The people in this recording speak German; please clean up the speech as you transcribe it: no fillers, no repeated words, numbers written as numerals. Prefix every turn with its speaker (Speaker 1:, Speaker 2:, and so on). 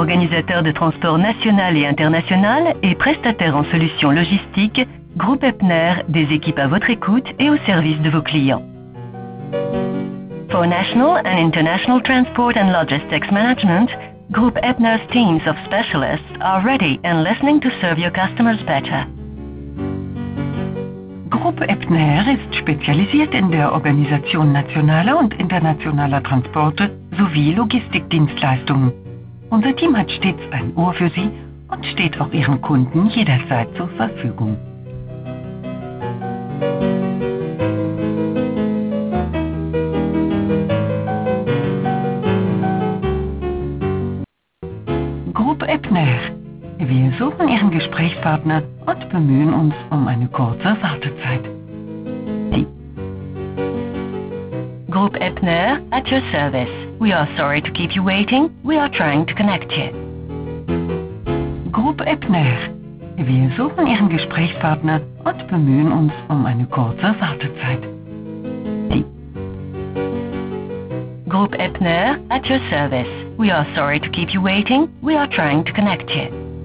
Speaker 1: Organisateur de transport national et international et prestataire en solutions logistiques, Groupe Epner, des équipes à votre écoute et au service de vos clients. For national and international transport and logistics management, Groupe Epner's teams of specialists are ready and listening to serve your customers better.
Speaker 2: Groupe Epner ist spezialisiert in der Organisation nationaler und internationaler Transporte sowie Logistikdienstleistungen. Unser Team hat stets ein Ohr für Sie und steht auch Ihren Kunden jederzeit zur Verfügung. Groupe Epner. Wir suchen Ihren Gesprächspartner und bemühen uns um eine kurze Wartezeit.
Speaker 1: Groupe Epner at your service. We are sorry to keep you waiting. We are trying to connect you.
Speaker 2: Groupe Epner. Wir suchen Ihren Gesprächspartner und bemühen uns um eine kurze Wartezeit.
Speaker 1: Groupe Epner at your service. We are sorry to keep you waiting. We are trying to connect you.